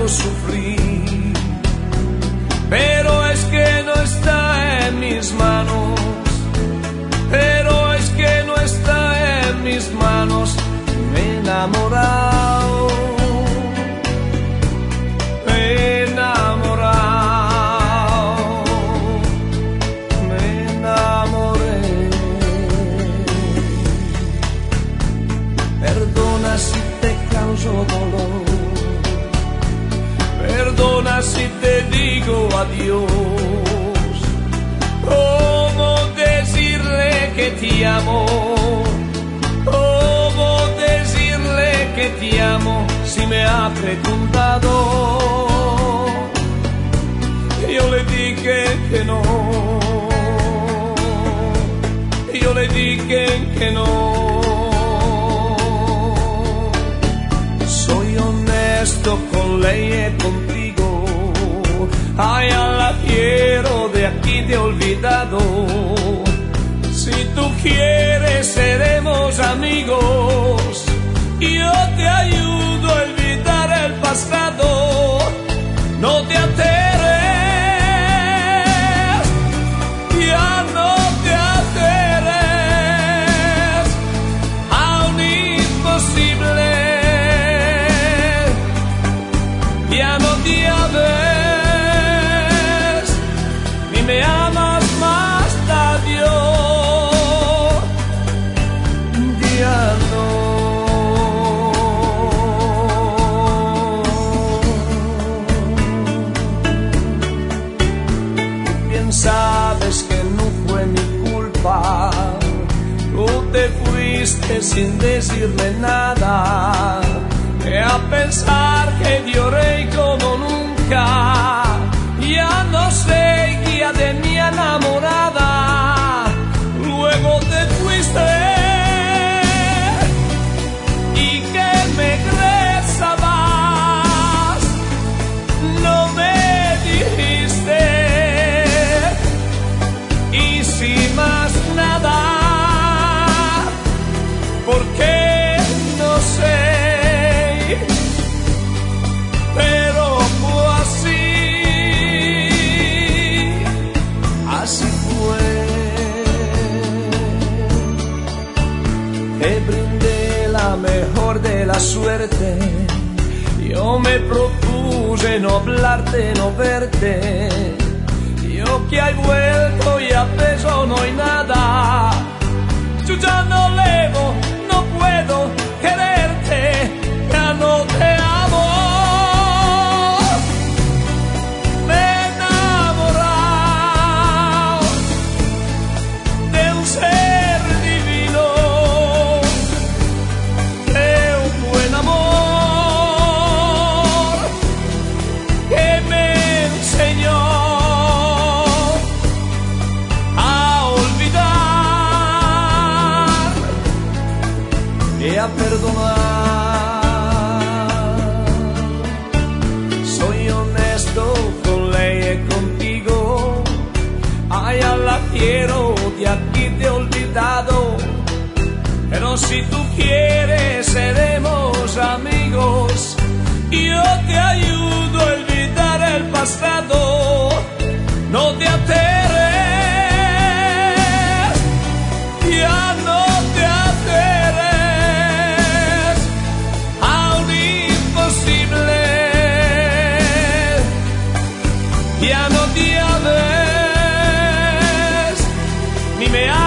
tanto sufrir, pero es que no está en mis manos, pero es que no está en mis manos. Me he enamorado, me he enamorado, me enamoré. Perdona si te causo dolor, perdona si te digo adiós. ¿Cómo decirle que te amo? ¿Cómo decirle que te amo si me ha preguntado? Yo le dije que no, yo le dije que no. Soy honesto con ella y contigo. Ay, ya la quiero, de aquí te he olvidado. Si tú quieres seremos amigos, yo te ayudo a olvidar el pasado. No te aterres, ya no te aterres a un imposible. Ya no te ves, ni me amas más, adiós. Ya no. Bien sabes que no fue mi culpa, tú te fuiste sin decirme nada. A pensar que lloré como nunca, ya no sé guía de mi enamorada. Luego te fuiste y que me regresabas, no me dijiste. Y sin más nada, ¿por qué? No sé. Pero fue así, así fue. Te brindé la mejor de la suerte. Yo me propuse no hablarte, no verte. Yo que he vuelto y a peso no hay nada. Yo ya no levo, no puedo quererte, ya no te amo. Me he enamorado de un ser divino, de un buen amor que me enseñó a olvidar y a perdonar. Soy honesto con ella y contigo. Ay, ya la quiero, de aquí te he olvidado. Pero si tú quieres seremos amigos, yo te ayudo a olvidar el pasado. No te aterres, ya no te aterres a un imposible. Ya no te ves, ni me